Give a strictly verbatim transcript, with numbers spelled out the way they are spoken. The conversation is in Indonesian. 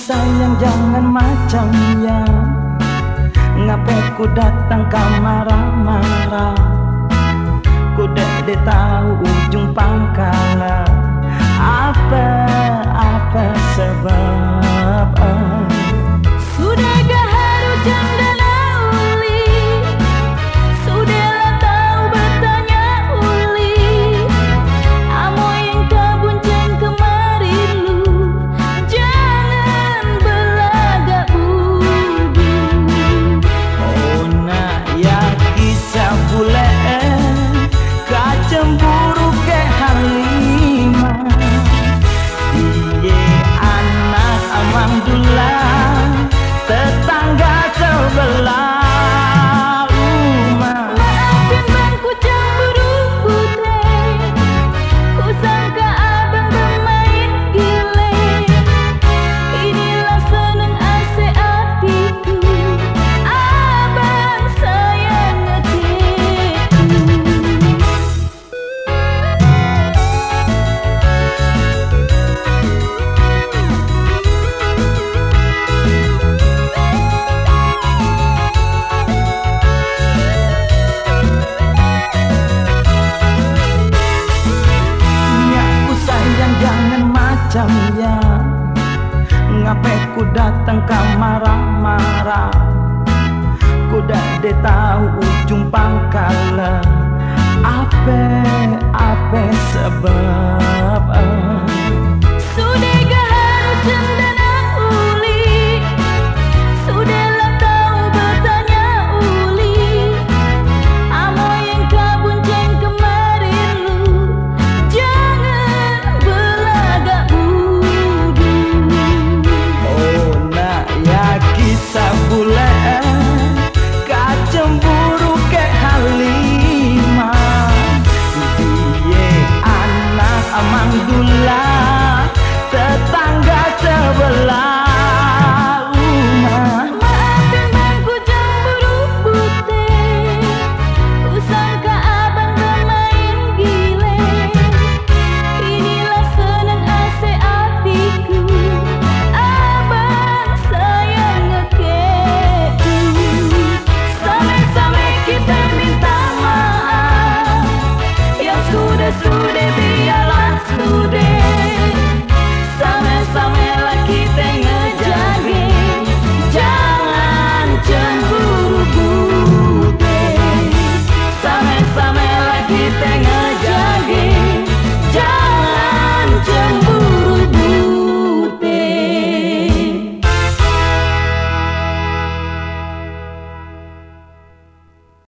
sayang jangan macam ya, ngapain ku datang kau marah-marah. Ku dek tahu ujung pangkalan, apa apa sebab ah. Sudahkah harus cendana uli, sudahlah tahu bertanya uli. Amo yang kabunceng kemari lu, jangan belagak budi. Oh nak ya kisah bule cemburu ke Halimah, iye anak alhamdulillah tetangga sebelah rumah. Maafkan bang ku cemburu putih, ku sangka abang bermain gile. Inilah seneng ase hatiku, abang sayang hatiku. Macam ya, ngapain ku datang kau marah-marah. Ku dah de tahu ujung pangkalan, apa apa sebab ah. Sudahkah harus cendana uli, sudahlah tahu bertanya uli. Amo yang kabunceng kemarin lu, jangan belagak budi. Oh nak ya kisah bule cemburu ke Halimah, iye anak alhamdulillah